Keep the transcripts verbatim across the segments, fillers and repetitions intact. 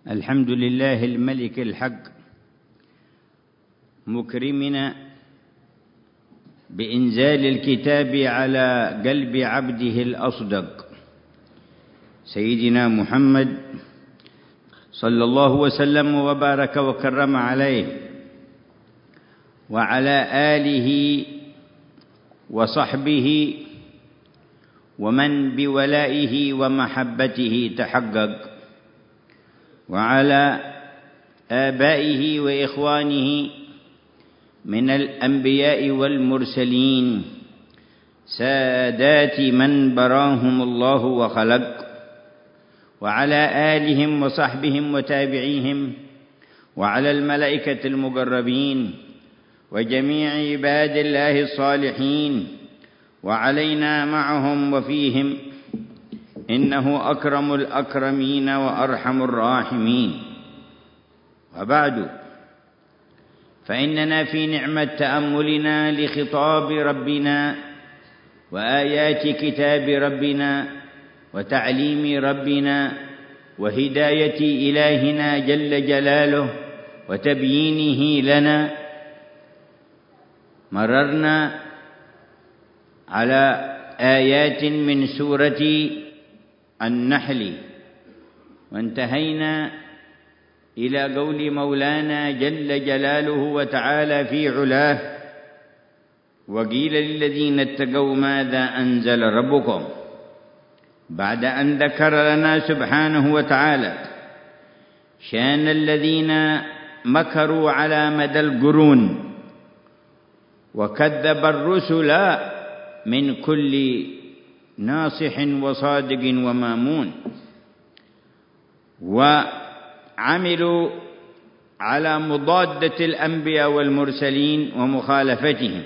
الحمد لله الملك الحق مكرمنا بإنزال الكتاب على قلب عبده الأصدق سيدنا محمد صلى الله وسلم وبارك وكرم عليه وعلى آله وصحبه ومن بولائه ومحبته تحقق، وعلى آبائه وإخوانه من الأنبياء والمرسلين سادات من براهم الله وخلق، وعلى آلهم وصحبهم وتابعيهم، وعلى الملائكة المقربين وجميع عباد الله الصالحين، وعلينا معهم وفيهم، إنه أكرم الأكرمين وأرحم الراحمين. وبعد، فإننا في نعمة تأملنا لخطاب ربنا وآيات كتاب ربنا وتعليم ربنا وهداية إلهنا جل جلاله وتبيينه لنا، مررنا على آيات من سورة النحل، وانتهينا إلى قول مولانا جل جلاله وتعالى في علاه: وقيل للذين اتقوا ماذا أنزل ربكم، بعد أن ذكر لنا سبحانه وتعالى شأن الذين مكروا على مدى القرون وكذب الرسل من كل ناصح وصادق ومامون، وعملوا على مضادة الأنبياء والمرسلين ومخالفتهم،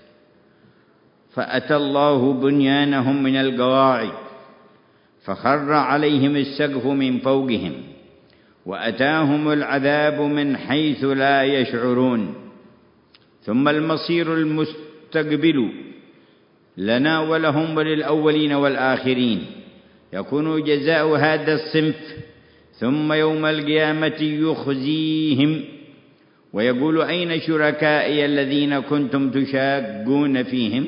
فأتى الله بنيانهم من القواعد فخر عليهم السقف من فوقهم وأتاهم العذاب من حيث لا يشعرون، ثم المصير المستقبل لنا ولهم وللأولين والآخرين يكون جزاء هذا الصنف، ثم يوم القيامة يخزيهم ويقول: أين شركائي الذين كنتم تشاقون فيهم؟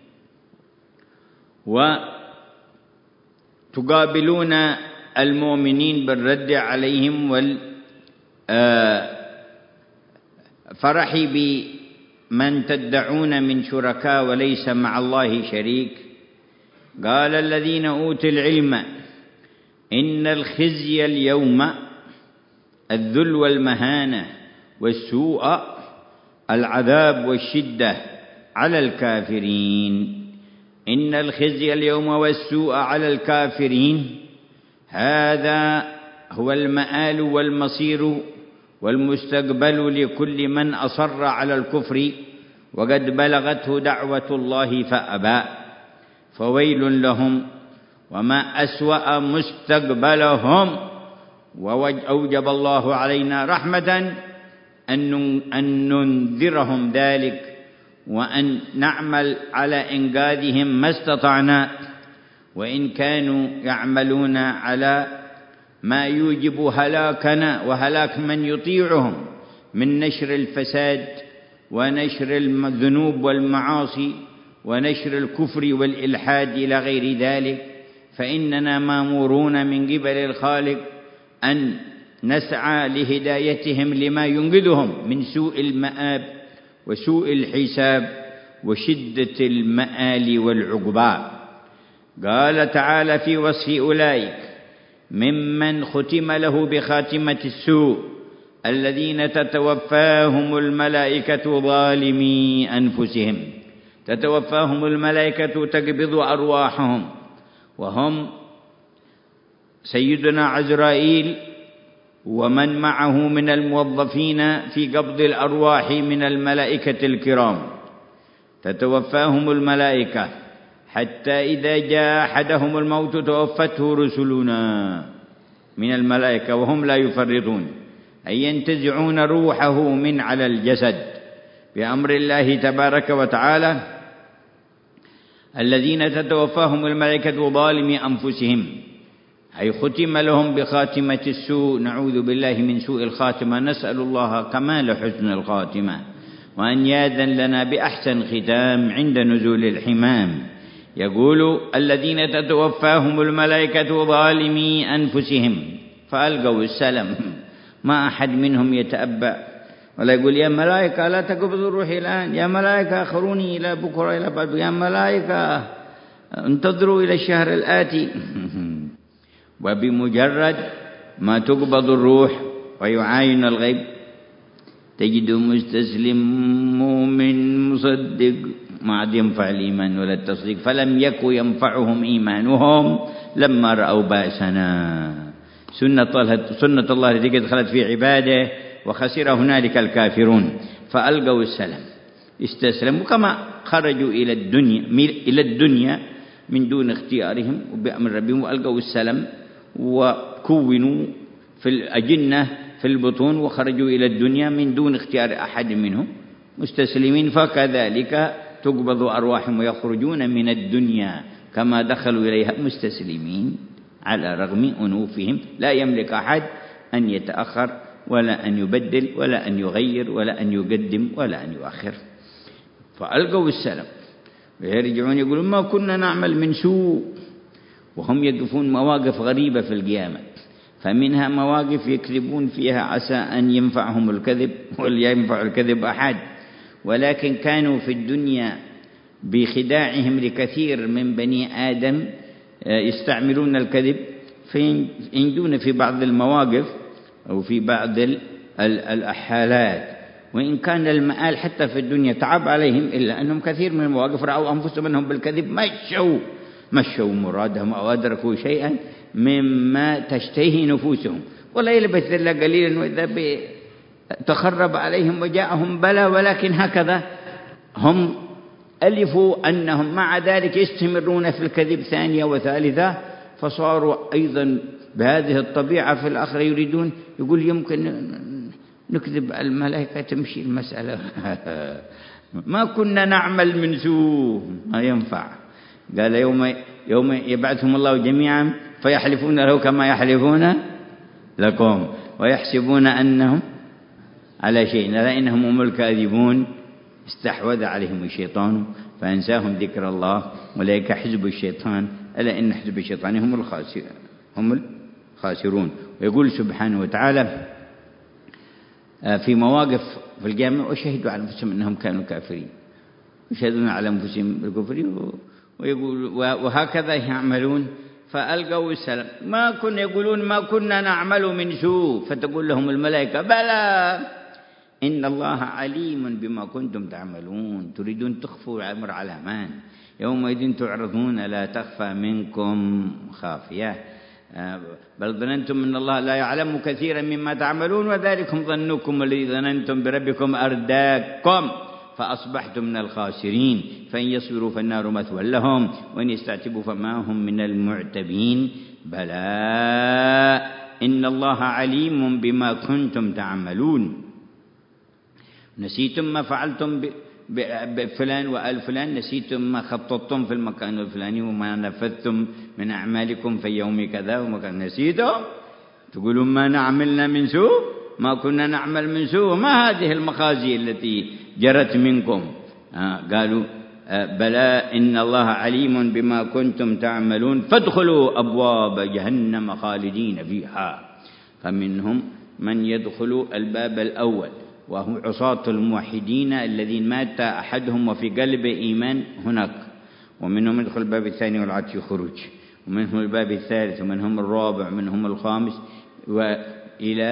وتقابلون المؤمنين بالرد عليهم والفرح بمن تدعون من شركاء وليس مع الله شريك. قال الذين أوتوا العلم إن الخزي اليوم الذل والمهانة والسوء العذاب والشدة على الكافرين. إن الخزي اليوم والسوء على الكافرين، هذا هو المآل والمصير والمستقبل لكل من أصر على الكفر وقد بلغته دعوة الله فأبى، فويل لهم وما أسوأ مستقبلهم. وأوجب الله علينا رحمة أن ننذرهم ذلك وأن نعمل على إنقاذهم ما استطعنا، وإن كانوا يعملون على ما يوجب هلاكنا وهلاك من يطيعهم من نشر الفساد ونشر الذنوب والمعاصي ونشر الكفر والإلحاد إلى غير ذلك، فإننا مامورون من قبل الخالق أن نسعى لهدايتهم لما ينقذهم من سوء المآب وسوء الحساب وشدة المآل والعقبى. قال تعالى في وصف أولئك: ممن ختم له بخاتمة السوء الذين تتوفاهم الملائكة ظالمي أنفسهم. تتوفاهم الملائكة تقبض أرواحهم، وهم سيدنا عزرائيل ومن معه من الموظفين في قبض الأرواح من الملائكة الكرام. تتوفاهم الملائكة حتى إذا جاء أحدهم الموت توفته رسلنا من الملائكة وهم لا يفرطون، أي ينتزعون روحه من على الجسد بأمر الله تبارك وتعالى. الذين تتوفاهم الملائكة ظالمي أنفسهم، أي ختم لهم بخاتمة السوء، نعوذ بالله من سوء الخاتمة، نسأل الله كمال حسن الخاتمة، وأن يأذن لنا بأحسن ختام عند نزول الحمام. يقول الذين تتوفاهم الملائكة ظالمي أنفسهم فألقوا السلم، ما أحد منهم يتأبى ولا يقول يا ملائكة لا تقبضوا روحي الآن، يا ملائكة أخروني إلى بكرة إلى بعد، يا ملائكة انتظروا إلى الشهر الآتي. وبمجرد ما تقبض الروح ويعاين الغيب تجد مستسلم مؤمن مصدق، ما عاد ينفع الإيمان ولا التصديق، فلم يكن ينفعهم إيمانهم لما رأوا بأسنا. سنة الله, سنة الله التي قد خلت في عباده، وخسر هنالك الكافرون. فألقوا السلام، استسلموا كما خرجوا إلى الدنيا إلى الدنيا من دون اختيارهم وبأمر ربهم، وألقوا السلام وكونوا في الأجنة في البطون وخرجوا إلى الدنيا من دون اختيار أحد منهم مستسلمين. فكذلك تقبض أرواحهم ويخرجون من الدنيا كما دخلوا إليها مستسلمين على رغم أنوفهم. لا يملك أحد أن يتأخر ولا أن يبدل ولا أن يغير ولا أن يقدم ولا أن يؤخر. فألقوا السلام ويرجعون يقولون ما كنا نعمل من سوء، وهم يقفون مواقف غريبة في القيامة. فمنها مواقف يكذبون فيها عسى أن ينفعهم الكذب ولا ينفع الكذب أحد، ولكن كانوا في الدنيا بخداعهم لكثير من بني آدم يستعملون الكذب، فينجون في بعض المواقف أو في بعض الأحالات، وإن كان المآل حتى في الدنيا تعب عليهم، إلا أنهم كثير من المواقف رأوا أنفسهم أنهم بالكذب مشوا مشوا مرادهم أو أدركوا شيئا مما تشتهي نفوسهم، ولا يلبث إلا قليلا وإذا تخرب عليهم وجاءهم بلا. ولكن هكذا هم ألفوا أنهم مع ذلك يستمرون في الكذب ثانية وثالثة، فصاروا أيضا بهذه الطبيعة في الآخرة يريدون، يقول يمكن نكذب الملائكة تمشي المسألة. ما كنا نعمل من سوء، ما ينفع. قال يوم يوم يبعثهم الله جميعا فيحلفون له كما يحلفون لكم ويحسبون أنهم على شيء، لا إنهم هم الكاذبون. استحوذ عليهم الشيطان فأنساهم ذكر الله، أولئك حزب الشيطان ألا إن حزب الشيطان هم الخاسرون هم الخاسرون. ويقول سبحانه وتعالى في مواقف في القيامة وشهدوا على أنفسهم أنهم كانوا كافرين، يشهدون على أنفسهم بالكفر، ويقول وهكذا يعملون. فألقوا السلام، ما كنا يقولون ما كنا نعمل من سوء، فتقول لهم الملائكة بلى إن الله عليم بما كنتم تعملون. تريدون تخفوا أمر علمان، يومئذ تعرضون لا تخفى منكم خافية، بل ظننتم أن الله لا يعلم كثيرا مما تعملون وذلكم ظنكم الذي ظننتم بربكم أرداكم فأصبحتم من الخاسرين. فإن يصبروا فالنار مثوى لهم وإن يستعتبوا فما هم من المعتبين. بلى إن الله عليم بما كنتم تعملون. نسيتم ما فعلتم بفلان وآل فلان، نسيتم ما خططتم في المكان الفلاني وما نفذتم من أعمالكم في يوم كذا ومكان، نسيتم تقولون ما نعملنا من سوء، ما كنا نعمل من سوء، ما هذه المخازي التي جرت منكم. آه قالوا آه بلى إن الله عليم بما كنتم تعملون فادخلوا أبواب جهنم خالدين فيها. فمنهم من يدخل الباب الأول وهو عصاة الموحدين الذين مات أحدهم وفي قلب إيمان هناك، ومنهم يدخل الباب الثاني والعاد يخرج، ومنهم الباب الثالث ومنهم الرابع ومنهم الخامس، وإلى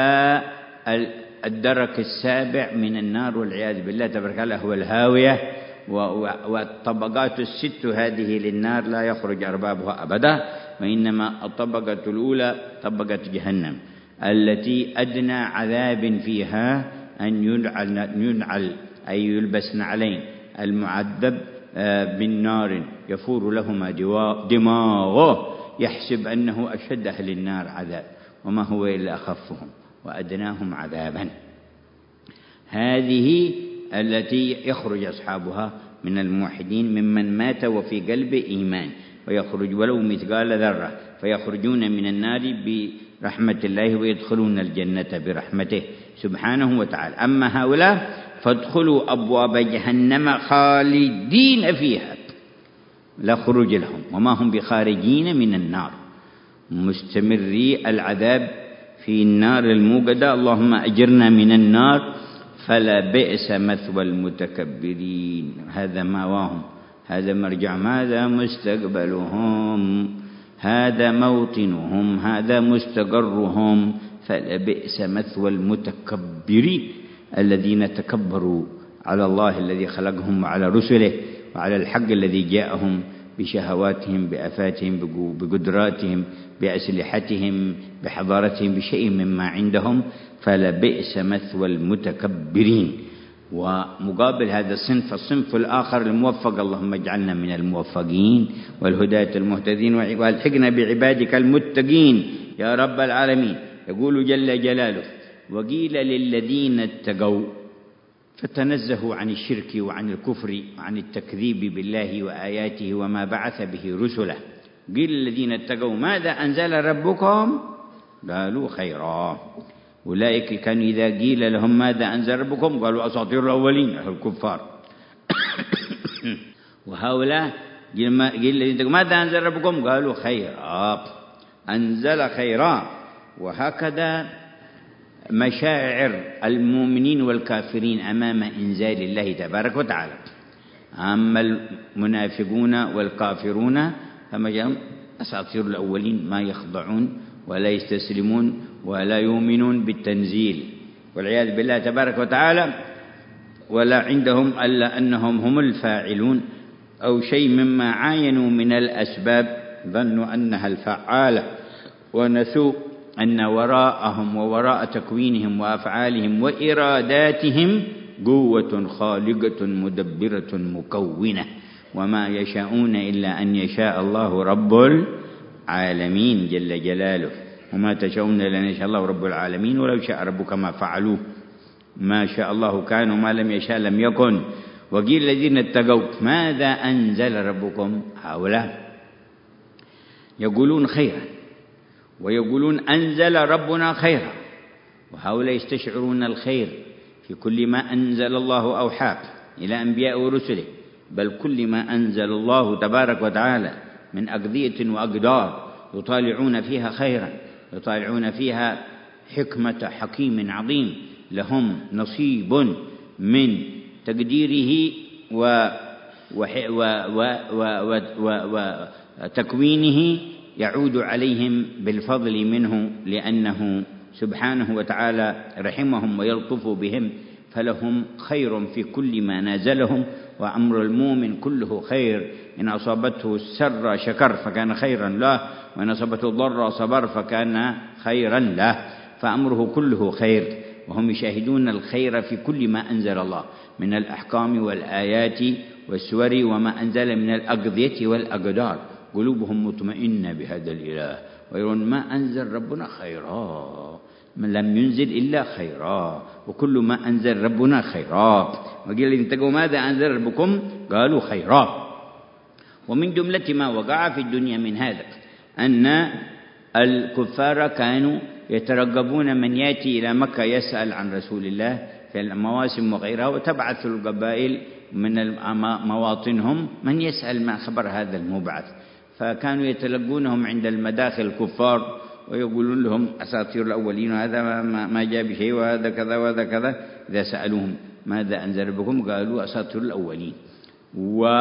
الدرك السابع من النار والعياذ بالله تبارك الله هو الهاوية. والطبقات الست هذه للنار لا يخرج أربابها أبدا، وإنما الطبقة الأولى طبقة جهنم التي أدنى عذاب فيها أن ينعل, ينعل أي يلبس نعلين المعذب بالنار يفور لهما دماغه يحسب أنه أشد أهل النار عذاب وما هو إلا أخفهم وأدناهم عذابا. هذه التي يخرج أصحابها من الموحدين ممن مات وفي قلب إيمان، ويخرج ولو مثقال ذرة فيخرجون من النار برحمة الله ويدخلون الجنة برحمته سبحانه وتعالى. أما هؤلاء فادخلوا أبواب جهنم خالدين فيها لا خروج لهم وما هم بخارجين من النار، مستمري العذاب في النار الموقدة. اللهم أجرنا من النار فلا بئس مثوى المتكبرين. هذا مأواهم، هذا مرجعهم، هذا مستقبلهم، هذا موطنهم، هذا مستقرهم. فلا بئس مثوى المتكبرين الذين تكبروا على الله الذي خلقهم وعلى رسله وعلى الحق الذي جاءهم بشهواتهم بآفاتهم بقدراتهم بأسلحتهم بحضارتهم بشيء مما عندهم. فلا بئس مثوى المتكبرين. ومقابل هذا الصنف الصنف الآخر الموفق، اللهم اجعلنا من الموفقين والهداة المهتدين والحقنا بعبادك المتقين يا رب العالمين. يقول جل جلاله: وقيل للذين اتقوا فتنزهوا عن الشرك وعن الكفر وعن التكذيب بالله وآياته وما بعث به رسله. قيل للذين اتقوا ماذا أنزل ربكم؟ قالوا خيرا. أولئك كانوا إذا قيل لهم ماذا أنزل ربكم قالوا أساطير الأولين، الكفار. وهؤلاء قيل للذين اتقوا ماذا أنزل ربكم قالوا خيرا، أنزل خيرا. وهكذا مشاعر المؤمنين والكافرين أمام إنزال الله تبارك وتعالى. أما المنافقون والكافرون فما أساطير الأولين، ما يخضعون ولا يستسلمون ولا يؤمنون بالتنزيل والعياذ بالله تبارك وتعالى، ولا عندهم ألا أنهم هم الفاعلون أو شيء مما عاينوا من الأسباب ظنوا أنها الفعالة، ونسوا أن وراءهم ووراء تكوينهم وأفعالهم وإراداتهم قوة خالقة مدبرة مكونة، وما يشاءون إلا أن يشاء الله رب العالمين جل جلاله. وما تشاءون إلا أن يشاء الله رب العالمين ولو شاء ربك ما فعلوه، ما شاء الله كان وما لم يشاء لم يكن. وقيل الذين اتقوا ماذا أنزل ربكم؟ هؤلاء يقولون خيرا ويقولون أنزل ربنا خيرا، وهؤلاء يستشعرون الخير في كل ما أنزل الله أوحاه إلى أنبياء ورسله، بل كل ما أنزل الله تبارك وتعالى من أقضية وأقدار يطالعون فيها خيرا، يطالعون فيها حكمة حكيم عظيم لهم نصيب من تقديره وتكوينه يعود عليهم بالفضل منه، لأنه سبحانه وتعالى رحمهم ويلطف بهم، فلهم خير في كل ما نازلهم. وأمر المؤمن كله خير، إن أصابته السر شكر فكان خيرا له، وإن أصابته الضر صبر فكان خيرا له، فأمره كله خير. وهم يشاهدون الخير في كل ما أنزل الله من الأحكام والآيات والسور وما أنزل من الأقضية والأقدار، قلوبهم مطمئنة بهذا الإله، ويرون ما أنزل ربنا خيرا، من لم ينزل إلا خيرا، وكل ما أنزل ربنا خيرا. وقيل إن تقوا ماذا أنزل ربكم قالوا خيرا. ومن جملة ما وقع في الدنيا من هذا أن الكفار كانوا يترقبون من يأتي إلى مكة يسأل عن رسول الله في المواسم وغيرها، وتبعث القبائل من مواطنهم من يسأل ما خبر هذا المبعث، فكانوا يتلقونهم عند المداخل الكفار ويقولون لهم أساطير الأولين، وهذا ما جاء بشيء، وهذا كذا وهذا كذا. إذا سألوهم ماذا أنزل بكم قالوا أساطير الأولين. و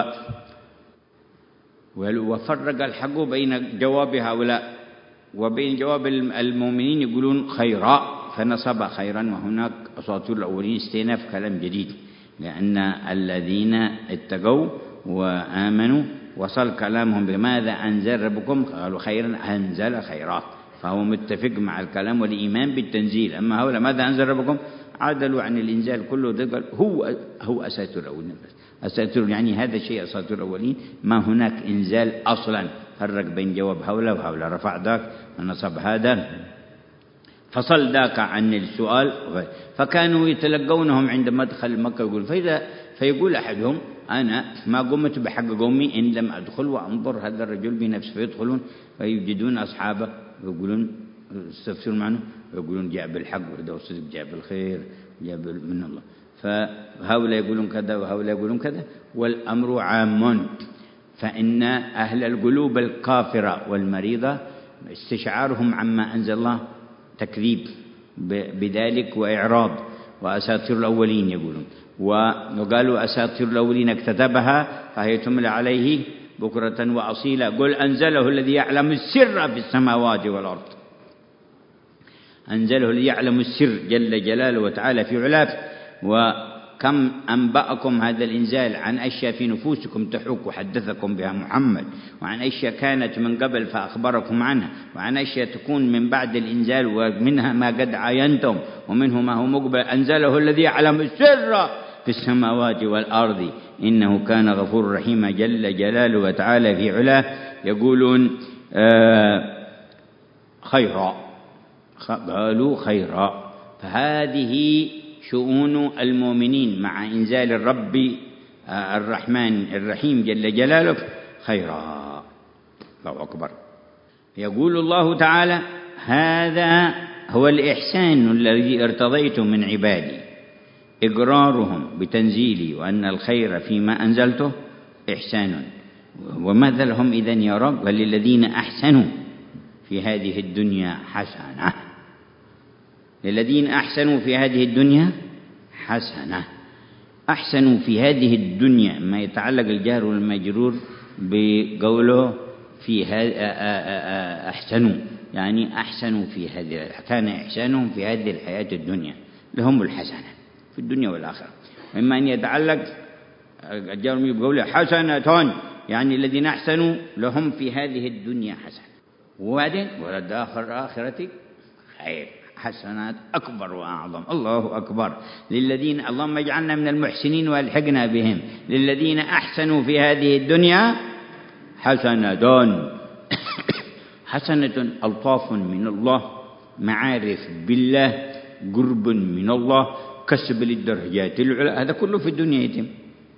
وفرق الحق بين جواب هؤلاء وبين جواب المؤمنين، يقولون خيرا فنصب خيرا، وهناك أساطير الأولين استئناف كلام جديد، لأن الذين اتقوا وآمنوا وصل كلامهم بماذا أنزل ربكم قالوا خيرا أنزل خيرات، فهو متفق مع الكلام والإيمان بالتنزيل. أما هؤلاء ماذا أنزل ربكم عدلوا عن الإنزال كله، قال هو هو أساطير الأولين، أساطير يعني هذا الشيء أساطير الأولين، ما هناك إنزال أصلا. فرق بين جواب هؤلاء وهؤلاء، رفع ذاك ونصب هذا، فصل ذاك عن السؤال. فكانوا يتلقونهم عند مدخل مكة، يقول فإذا فيقول أحدهم أنا ما قمت بحق قومي إن لم أدخل وأنظر هذا الرجل بنفسه، فيدخلون فيجدون أصحابه ويقولون يستفسرون عنه ويقولون جاء بالحق وهذا الصدق، جاء بالخير، جاء من الله. فهؤلاء يقولون كذا وهؤلاء يقولون كذا، والأمر عام. فإن أهل القلوب الكافرة والمريضة استشعارهم عما أنزل الله تكذيب بذلك وإعراض، وأساطير الأولين يقولون، وقالوا أساطير الأولين اكتتبها فهي تملى عليه بكرة وأصيلا. قل أنزله الذي يعلم السر في السماوات والأرض. أنزله الذي يعلم السر جل جلاله وتعالى في علاه. وكم أنبأكم هذا الإنزال عن أشياء في نفوسكم تحوك وحدثكم بها محمد، وعن أشياء كانت من قبل فأخبركم عنها، وعن أشياء تكون من بعد الإنزال ومنها ما قد عاينتم ومنه ما هو مقبل. أنزله الذي يعلم السر في السماوات والأرض إنه كان غفور رحيما جل جلاله وتعالى في علاه. يقولون آه خيرا، قالوا خيرا. فهذه شؤون المؤمنين مع إنزال الرب الرحمن الرحيم جل جلاله خيرا. الله أكبر. يقول الله تعالى هذا هو الإحسان الذي ارتضيت من عبادي، إقرارهم بتنزيلي وأن الخير فيما أنزلته إحسان. وماذا لهم إذن يا رب؟ وللذين أحسنوا في هذه الدنيا حسنة. للذين أحسنوا في هذه الدنيا حسنة. أحسنوا في هذه الدنيا ما يتعلق الجار والمجرور بقوله في أحسنوا، يعني أحسنوا في هذه، كان إحسانهم في هذه الحياة الدنيا لهم الحسنة في الدنيا والآخرة. وإما أن يتعلق الجار بقوله حسنة، يعني الذين أحسنوا لهم في هذه الدنيا حسنة، وبعدين وللآخرة الآخرة خير، حسنات أكبر وأعظم. الله أكبر. للذين، اللهم اجعلنا من المحسنين والحقنا بهم. للذين أحسنوا في هذه الدنيا حسنة. حسنة ألطاف من الله، معارف بالله، قرب من الله، كسب للدرجات العلى. هذا كله في الدنيا يتم.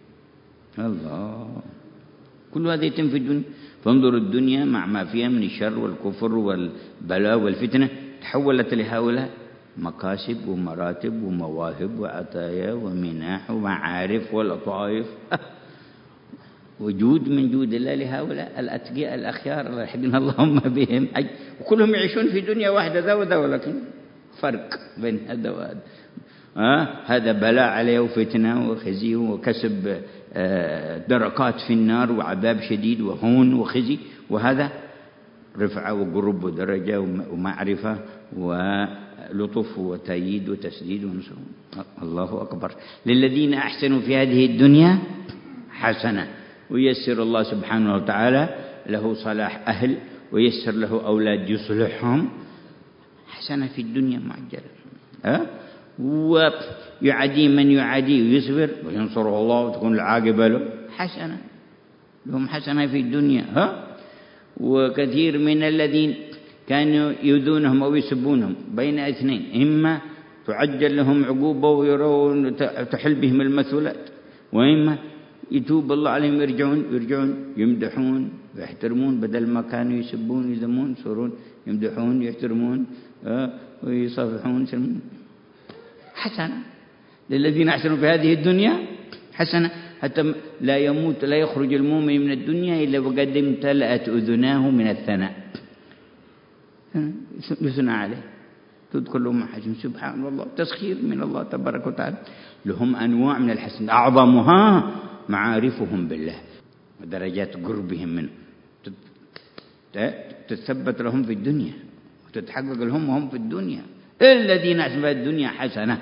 الله، كل هذا يتم في الدنيا. فانظر الدنيا مع ما فيها من الشر والكفر والبلاء والفتنة تحولت لهؤلاء مكاسب ومراتب ومواهب وعطايا ومناح ومعارف ولطائف وجود من جود الله لهؤلاء الأتقياء الأخيار الله يحقنا اللهم بهم. وكلهم يعيشون في دنيا واحدة ذا وذا، ولكن فرق بين هذا وهذا. آه هذا بلاء عليه وفتنة وخزي وكسب آه دركات في النار وعذاب شديد وهون وخزي، وهذا رفعة وقرب ودرجة ومعرفة ولطف وتأييد وتسديد ونصر. الله أكبر. للذين أحسنوا في هذه الدنيا حسنة. ويسر الله سبحانه وتعالى له صلاح أهل، ويسر له أولاد يصلحهم، حسنة في الدنيا معجلة. أه؟ ويعدي من يعدي ويصبر وينصره الله وتكون العاقبة له حسنة، لهم حسنة في الدنيا. ها؟ وكثير من الذين كانوا يؤذونهم أو يسبونهم بين اثنين، إما تعجل لهم عقوبة ويرون تحل بهم المثلات، وإما يتوب الله عليهم يرجعون يرجعون يمدحون ويحترمون، بدل ما كانوا يسبون يذمون يصيرون يمدحون يحترمون ويصافحون يسلمون. حسنة للذين أحسنوا في هذه الدنيا حسنة. حتى لا يموت لا يخرج المؤمن من الدنيا إلا وقد امتلأت أذناه من الثناء، يثنى عليه تدخل لهم حجم. سبحان الله، تسخير من الله تبارك وتعالى. لهم أنواع من الحسن أعظمها معارفهم بالله ودرجات قربهم منه تثبت لهم في الدنيا وتتحقق لهم وهم في الدنيا. الذين أحسنوا الدنيا حسنة،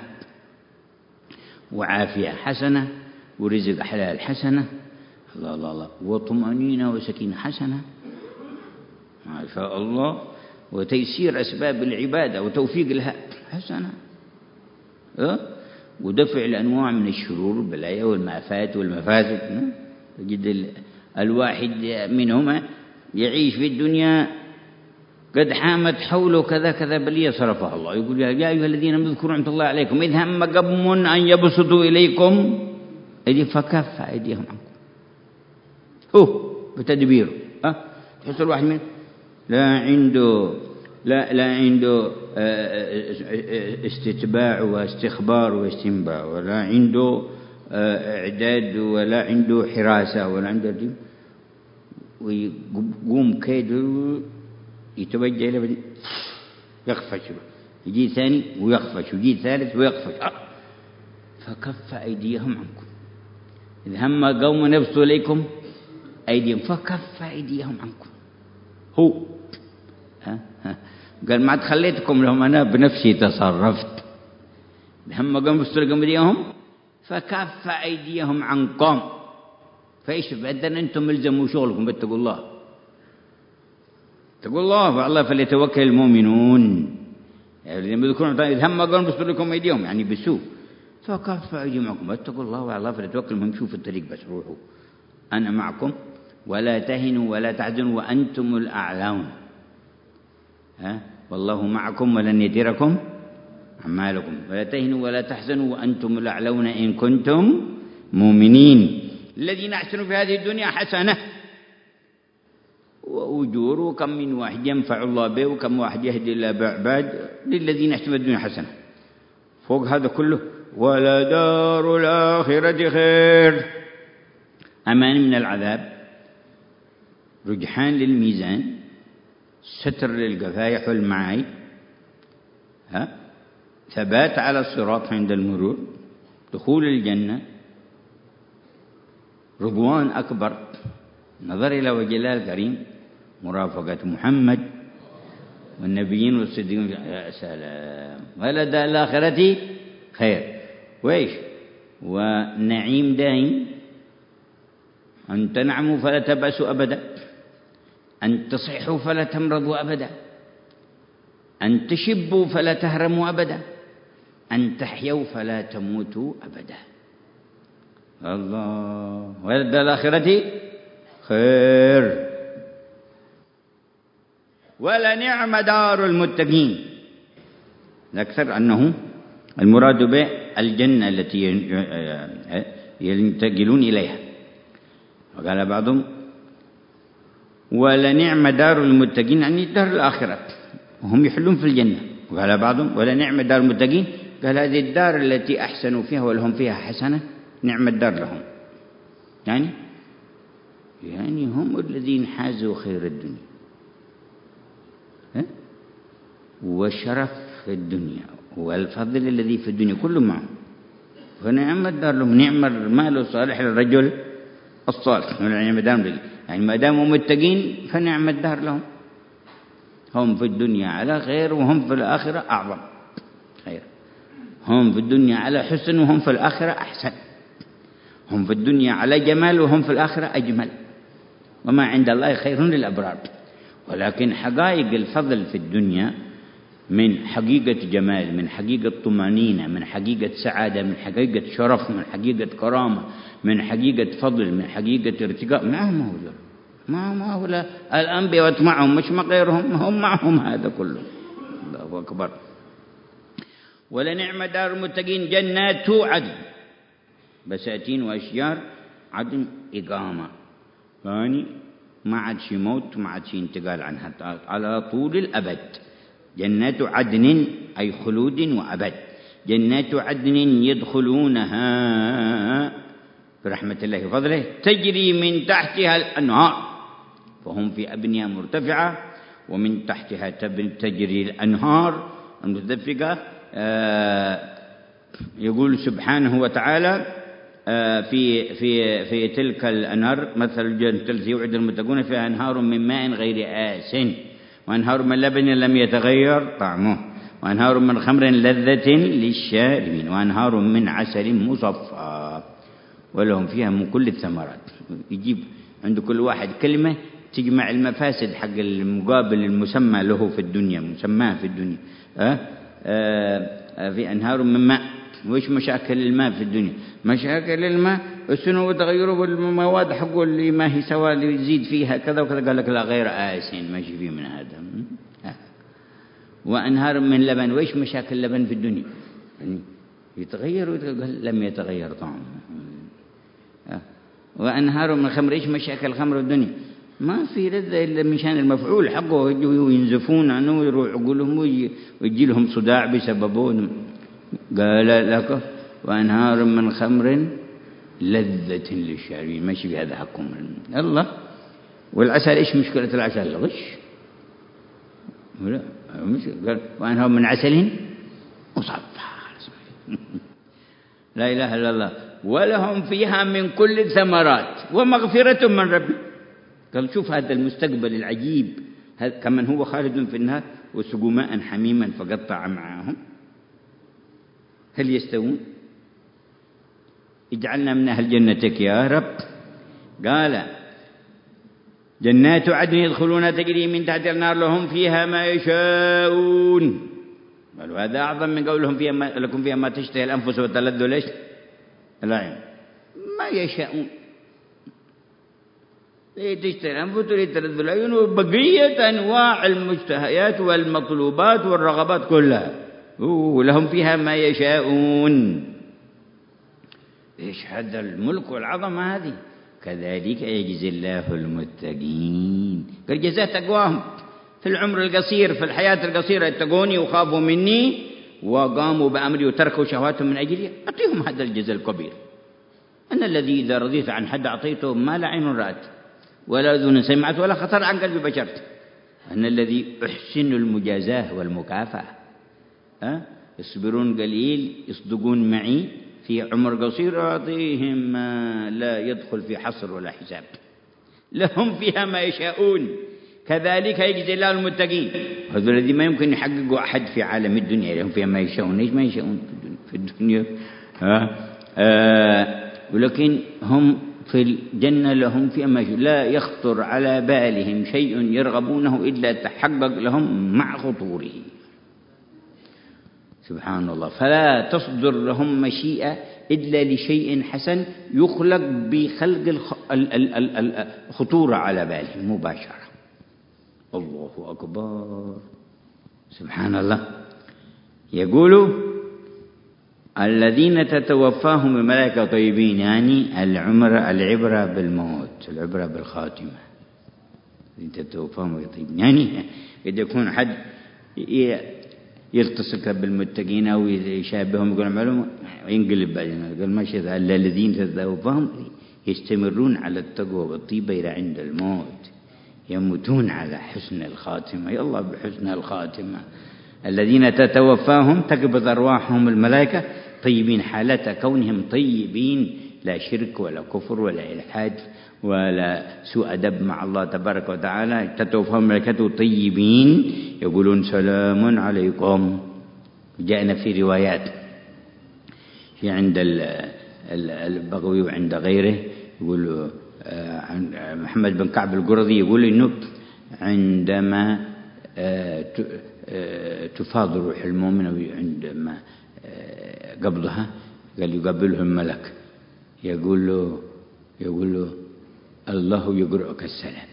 وعافية حسنة، ورزق حلال حسنة، الله الله الله، وطمأنينة وسكينة حسنة ما شاء الله، وتيسير أسباب العبادة وتوفيق لها حسنة، أه؟ ودفع الأنواع من الشرور والبلايا والمآفات والمفاسد. تجد الواحد منهما يعيش في الدنيا قد حامت حوله كذا كذا بلية صرفها الله. يقول يا أيها الذين اذكروا نعمة الله عليكم إذ هم قوم أن يبسطوا إليكم أيدي فكف أيديهم عنكم. هو بتدبيره. أه؟ تحس الواحد من لا عنده لا لا عنده استتباع واستخبار واستنباع، ولا عنده إعداد، ولا عنده حراسة، ولا عنده دي، ويقوم كيده يتوجه إلى يخفش، يجي ثاني ويخفش، ويجي ثالث ويخفش. أه. فكف أيديهم عنكم إذ هم قوم يبسطوا إليكم أيديهم فكف أيديهم عنكم. هو ها ها قال ما تخليتكم لهم، أنا بنفسي تصرفت. هم قوم يبسطوا إليكم أيديهم فكف أيديهم عنكم. فإيش بعدين أنتم الزموا شغلكم بتقول الله، تقول الله والله فليتوكل المؤمنون. يعني يذكرون إذ هم قوم يبسطوا إليكم أيديهم يعني بسوء، فكف أيديهم عنكم اتقوا الله والله فليتوكل المؤمنون. شوفوا الطريق بس روحوا، أنا معكم ولا تهنوا ولا تحزنوا وأنتم الأعلون. ها والله معكم ولن يتركم أعمالكم ولا تهنوا ولا تحزنوا وأنتم الأعلون إن كنتم مؤمنين. الذين أحسنوا في هذه الدنيا حسنة وأجور، وكم من واحد ينفع الله به وكم واحد يهدي الله بعباد. للذين أحسنوا في الدنيا حسنة. فوق هذا كله ولدار الآخرة خير. أمان من العذاب، رجحان للميزان، ستر للقفايح والمعاي، ها ثبات على الصراط عند المرور، دخول الجنة، رضوان أكبر، نظر إلى وجه الله الكريم، مرافقة محمد والنبيين والصديقين. يا سلام. ولدار الآخرة خير. وإيش؟ ونعيم دائم، أن تنعموا فلا تبأسوا أبدا، أن تصحوا فلا تمرضوا أبدا، أن تشبوا فلا تهرموا أبدا، أن تحيوا فلا تموتوا أبدا. الله. والدار الآخرة خير. ولنعم دار المتقين. الأكثر أنه المراد به الجنة التي ينتقلون إليها. وقال بعضهم ولنعم دار المتقين يعني دار الآخرة وهم يحلون في الجنة. وقال بعضهم ولنعم دار المتقين، قال هذه الدار التي أحسنوا فيها ولهم فيها حسنة نعم الدار لهم. يعني يعني هم الذين حازوا خير الدنيا والشرف في الدنيا والفضل الذي في الدنيا كله معهم. فنعم الدار لهم، نعم المال الصالح للرجل الصالح. يعني ما داموا متقين فنعم الدار لهم. هم في الدنيا على خير وهم في الآخرة أعظم خير. هم في الدنيا على حسن وهم في الآخرة أحسن. هم في الدنيا على جمال وهم في الآخرة أجمل. وما عند الله خير للأبرار. ولكن حقائق الفضل في الدنيا من حقيقة جمال، من حقيقة طمأنينة، من حقيقة سعادة، من حقيقة شرف، من حقيقة كرامة، من حقيقة فضل، من حقيقة ارتقاء، ما هم هؤلاء ما هم هؤلاء الأنبياء معهم مش ما غيرهم، هم معهم هذا كله. الله أكبر. ولنعم دار المتقين جنات عدن بساتين وأشجار عدن إقامة، يعني ما عاد شي موت ما عاد شي انتقال عنها على طول الأبد. جنات عدن أي خلود وأبد. جنات عدن يدخلونها برحمة الله وفضله تجري من تحتها الأنهار، فهم في أبنية مرتفعة ومن تحتها تجري الأنهار المتدفقة. يقول سبحانه وتعالى في في في تلك الأنهار مثل الجنة التي يوعد المتقون فيها أنهار من ماء غير آسن وأنهار من لبن لم يتغير طعمه وأنهار من خمر لذة للشاربين وأنهار من عسل مصفى ولهم فيها من كل الثمرات. يجيب عند كل واحد كلمة تجمع المفاسد حق المقابل المسمى له في الدنيا، مسماه في الدنيا. أه؟ أه في أنهار من ماء. وإيش مشاكل الماء في الدنيا؟ مشاكل الماء السنو وتغيره بالمواد حقه اللي ما هي سواء اللي يزيد فيها كذا وكذا. قال لك لا غير آسن ماشي فيه من هذا. وأنهار من لبن. وإيش مشاكل اللبن في الدنيا؟ يعني يتغير ويتغير لم يتغير طعمه. وأنهار من خمر. إيش مشاكل الخمر الدنيا؟ ما في لذة إلا مشان المفعول حقه، ينزفون عنه ويروح عقولهم ويجي لهم صداع بسببه. قال لك وأنهار من خمر لذة للشاربين، ماشي في هذا حقهم الله. والعسل إيش مشكلة العسل؟ الغش. قال وأنهار من عسل مصفى. لا إله إلا الله. ولهم فيها من كل الثمرات ومغفرة من ربي. قال شوف هذا المستقبل العجيب، كمن هو خالد في النار وسقوا ماء حميما فقطع معهم. هل يستوون؟ اجعلنا من أهل جنتك يا رب. قال جنات عدن يدخلون تجري من تحت النار لهم فيها ما يشاءون. قالوا هذا أعظم من قولهم فيها ما لكم فيها ما تشتهي الأنفس وتلذ ليش العين. ما يشاءون، تشتهي الأنفس وتلذ العين وبقية أنواع المشتهيات والمطلوبات والرغبات كلها، ولهم فيها ما يشاءون. إيش هذا الملك والعظمة هذه؟ كذلك يجزي الله المتقين. قال جزاء تقواهم في العمر القصير، في الحياة القصيرة، اتقوني وخافوا مني وقاموا بأمري وتركوا شهواتهم من أجلي، أعطيهم هذا الجزاء الكبير. أنا الذي إذا رضيت عن حد أعطيته ما لا عين رأت ولا أذن سمعت ولا خطر عن قلب بشر. أنا الذي أحسن المجازاة والمكافأة. أه؟ يصبرون قليل يصدقون معي في عمر قصير أعطيهم ما لا يدخل في حصر ولا حساب. لهم فيها ما يشاءون كذلك يجزي الله المتقين. هذول الذي ما يمكن يحققوا أحد في عالم الدنيا. لهم فيها ما يشاءون. إيش ما يشاءون في الدنيا؟ ها آه ولكن هم في الجنة لهم فيها ما يشاءون، لا يخطر على بالهم شيء يرغبونه إلا تحقق لهم مع خطوره. سبحان الله. فلا تصدر لهم مشيئة إلا لشيء حسن يخلق بخلق الخطورة على بالهم مباشرة. الله أكبر. سبحان الله. يقولوا الذين تتوفاهم الملائكة طيبين، يعني العمر العبرة بالموت، العبرة بالخاتمة. الذين تتوفاهم طيبين يعني إذا يكون حد يلتصق بالمتقين أو يشابههم يقول معلومة ينقلب بعدين. قال ما شاء الله الذين تتوفاهم يستمرون على التقوى والطيبة إلى عند الموت، يموتون على حسن الخاتمة. يا الله بحسن الخاتمة. الذين تتوفاهم تقبض أرواحهم الملائكة طيبين، حالة كونهم طيبين، لا شرك ولا كفر ولا إلحاد ولا سوء أدب مع الله تبارك وتعالى. تتوفاهم الملائكة طيبين يقولون سلام عليكم. جاءنا في روايات في عند البغوي وعند غيره يقول عن محمد بن كعب القرظي يقول إنه عندما تفاض روح المؤمن عندما قبضها قال يقبله الملك يقول له يقول له الله يقرأك السلام.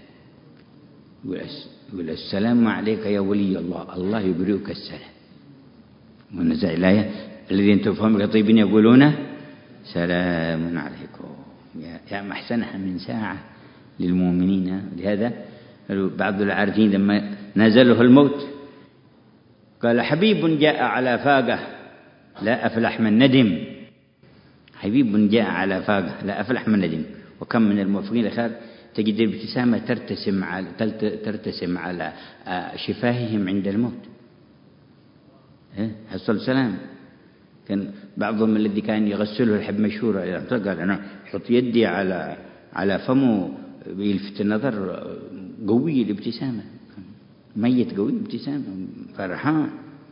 يقول السلام عليك يا ولي الله، الله يقرأك السلام. ونزع الآية الذين توفاهم طيبين يقولون سلام عليكم. يا محسنها من ساعة للمؤمنين. لهذا بعض العارفين لما نزله الموت قال حبيب جاء على فاقة لا أفلح من ندم. حبيب جاء على فاقة لا أفلح من ندم. وكم من الموفقين الأخيار تجد الابتسامة ترتسم على ترتسم على شفاههم عند الموت. حصل سلام. كان بعضهم الذي كان يغسله الحب مشهورة قال أنا حط يدي على على فمه يلفت النظر، قوي الابتسامة، ميت قوي الابتسامة، فرحان،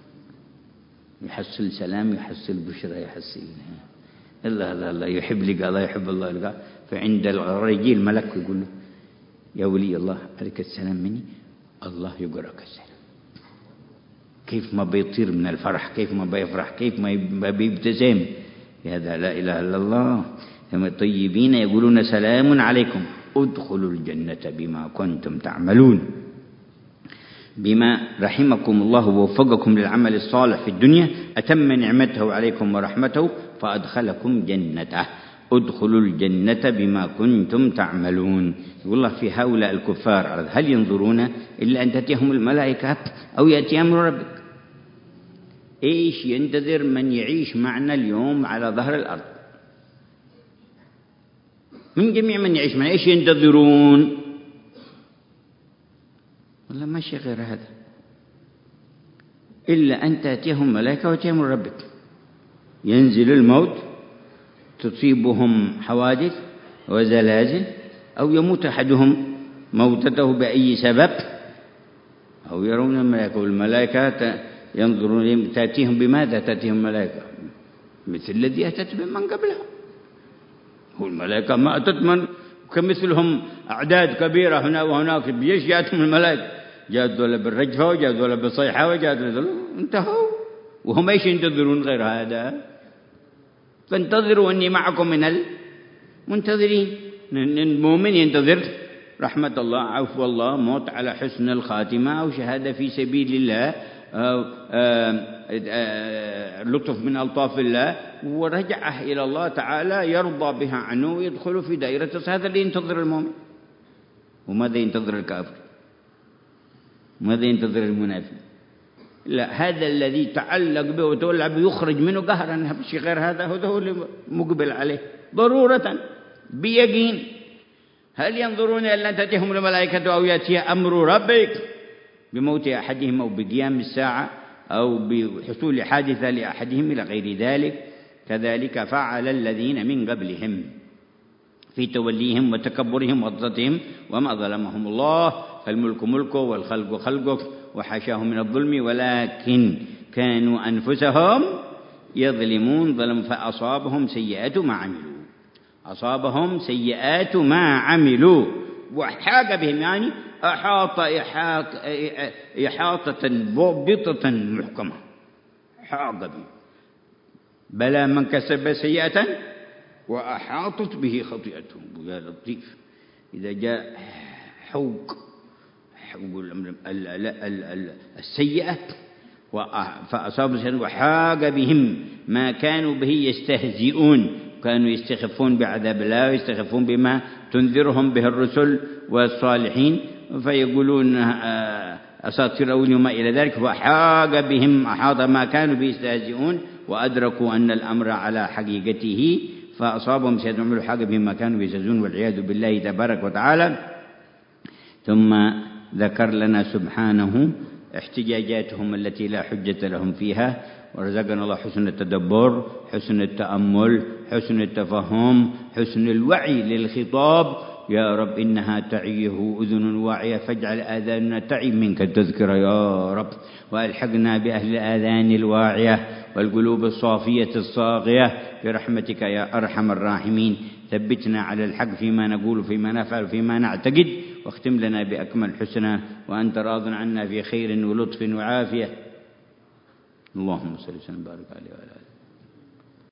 يحصل سلام، يحصل بشرى، يحصل الله الله الله يحب لقاء الله، يحب الله لقاء. فعند الرجل الملك يقول له يا ولي الله عليك السلام مني، الله يقرأك السلام. كيف ما بيطير من الفرح، كيف ما بيفرح، كيف ما بيبتسم. هذا لا إله إلا الله. هم طيبين يقولون سلام عليكم ادخلوا الجنة بما كنتم تعملون. بما رحمكم الله ووفقكم للعمل الصالح في الدنيا أتم نعمته عليكم ورحمته فأدخلكم جنته. ادخلوا الجنة بما كنتم تعملون. يقول الله في هؤلاء الكفار هل ينظرون إلا أن تأتيهم الملائكة أو يأتي أمر ربك؟ إيش ينتظر من يعيش معنا اليوم على ظهر الأرض؟ من جميع من يعيش معنا إيش ينتظرون؟ والله ما شيء غير هذا، إلا أن تأتيهم ملائكة ويأتي أمر ربك. ينزل الموت، تصيبهم حوادث وزلازل، أو يموت أحدهم موتته بأي سبب، أو يرون الملائكة. والملائكة ينظرون تأتيهم بماذا؟ تأتيهم الملائكة مثل الذي أتت بمن قبلها. والملائكة ما أتت من كمثلهم أعداد كبيرة هنا وهناك، بيش جاءتهم الملائكة؟ جاءت ذولا بالرجفة وجاءت ذولا بالصيحة وجاءت ذولا، انتهوا. وهم ايش ينتظرون غير هذا؟ فانتظروا أني معكم من المنتظرين. المؤمن ينتظر رحمة الله، عفو الله، موت على حسن الخاتمة، أو شهادة في سبيل الله، أو لطف من ألطاف الله، ورجعه إلى الله تعالى يرضى بها عنه ويدخل في دائرة. هذا اللي ينتظر المؤمن. وماذا ينتظر الكافر؟ ماذا ينتظر المنافق؟ لا، هذا الذي تعلق به وتولع به يخرج منه قهرا، شيء غير هذا هو اللي مقبل عليه ضرورة بيقين. هل ينظرون إلا أن تأتيهم الملائكة أو يأتي أمر ربك بموت أحدهم أو بقيام الساعة أو بحصول حادثة لأحدهم إلى غير ذلك؟ كذلك فعل الذين من قبلهم في توليهم وتكبرهم وضدهم، وما ظلمهم الله، فالملك ملكه والخلق خلقه، وحاشاه من الظلم، ولكن كانوا أنفسهم يظلمون. ظلم فأصابهم سيئات ما عملوا، أصابهم سيئات ما عملوا، وحاق بهم، يعني أحاط إحاطة ضابطة محكمة، حاق بهم. بلى من كسب سيئة وأحاطت به خطيئته. يا لطيف، إذا جاء حوق السيئة فأصابوا سيئة وحاق بهم ما كانوا به يستهزئون، كانوا يستخفون بعذاب الله ويستخفون بما تنذرهم به الرسل والصالحين، فيقولون أساطير أولين وما إلى ذلك. وحاق بهم أحاط ما كانوا به يستهزئون، وأدركوا أن الأمر على حقيقته فأصابهم سيئة عملوا حاق بهم ما كانوا يستهزئون، والعياذ بالله تبارك وتعالى. ثم ذكر لنا سبحانه احتجاجاتهم التي لا حجة لهم فيها، ورزقنا الله حسن التدبر، حسن التأمل، حسن التفهم، حسن الوعي للخطاب. يا رب إنها تعيه أذن واعية، فاجعل آذاننا تعي منك التذكرة يا رب، وألحقنا بأهل الآذان الواعية والقلوب الصافية الصاغية برحمتك يا أرحم الراحمين. ثبتنا على الحق فيما نقول فيما نفعل فيما نعتقد، واختم لنا بأكمل حسنى وأنت راض عنا في خير ولطف وعافية. اللهم صل وسلم وبارك عليه وعلى آله.